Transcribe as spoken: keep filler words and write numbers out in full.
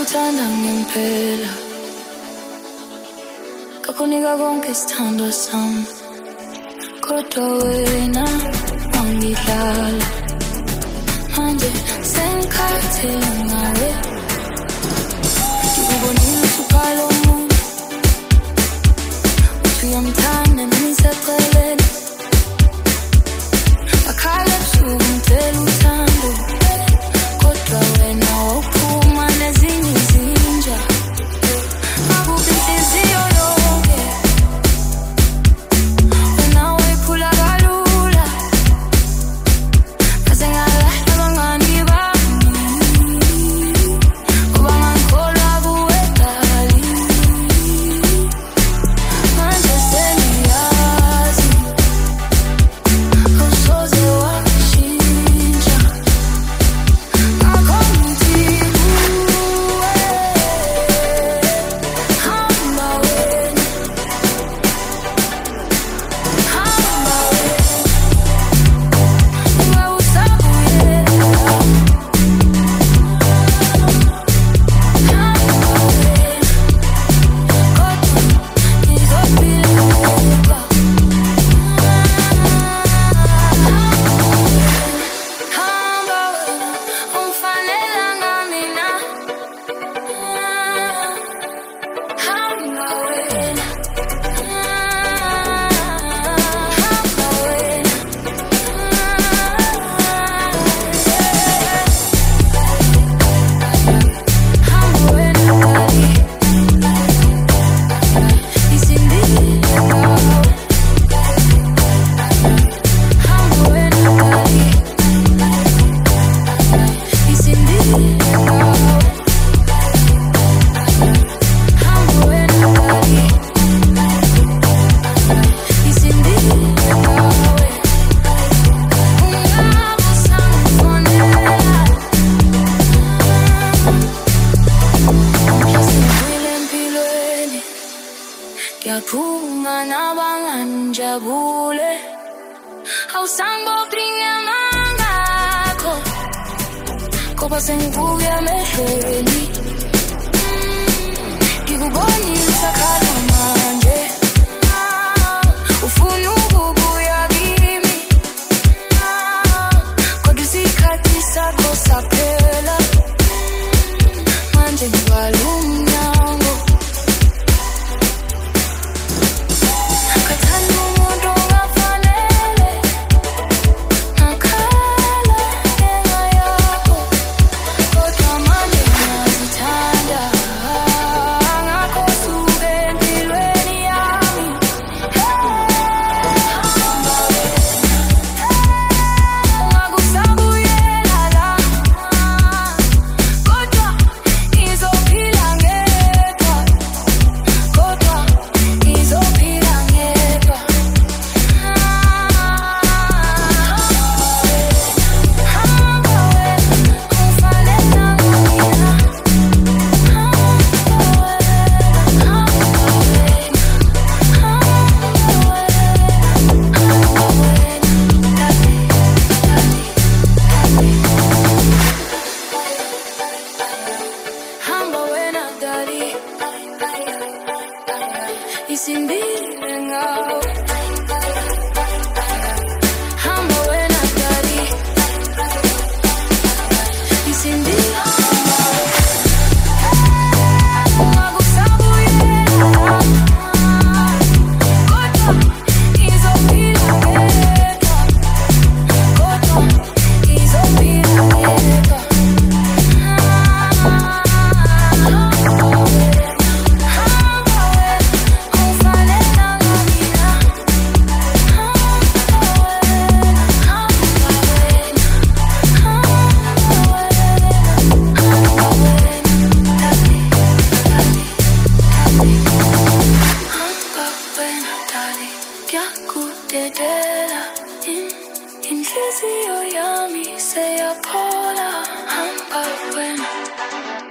ngithanda ngempela kakunika konke isithando sami kodwa wena wangidlala manje sengikhathele ngawe ngikubonile usuphala omuntu uthi uyamthanda naniseceleni akhala ebusuku ngithela uthando kodwa wena wawuphuma nezinye izinja akubi inhliziyo yonke wena wayiphula kalula kaze ngalahlwa abangani bami ngoba ngangikholwa kuwe dali manje sengiyazi awusoze washintsha ngakho ngithi kuwe hamba wena hamba wena uma usabuyela hamba wena kodwa ngizophileka hamba wena umfanelanga mina hamba wena hamba wena hamba wena dali isindile ngawe hamba wena dali isindile ngawe hamba wena dali isindile ngawe ungabe usangifonela sengifile empilweni ngiyaphuma nabangani njabule awusangibophi ngamangakho ngoba sengikuya emehlweni ngikubonile usakhala manje ufuna ukubuya kimi kodwa isikhathi sakho saphela manje ngivala umnyango kathanda umuntu ongafanele ngakhala ngenxa yakho kodwa manje ngiyazithanda ngakho suke empilweni yami hamba wena ungakusabuyela la kodwa ngizophila ngedwa kodwa ngizophila ngedwa hamba wena umfanelanga mina hamba wena dali isindile ngawe hamba wena dali isindile ngawe ungakusabuyela kodwa ngizophila ngedwa kodwa ngizophila ngedwa hamba wena hamba wena umfanelanga mina kuyakudedela inhliziyo yami seyaphola hamba wena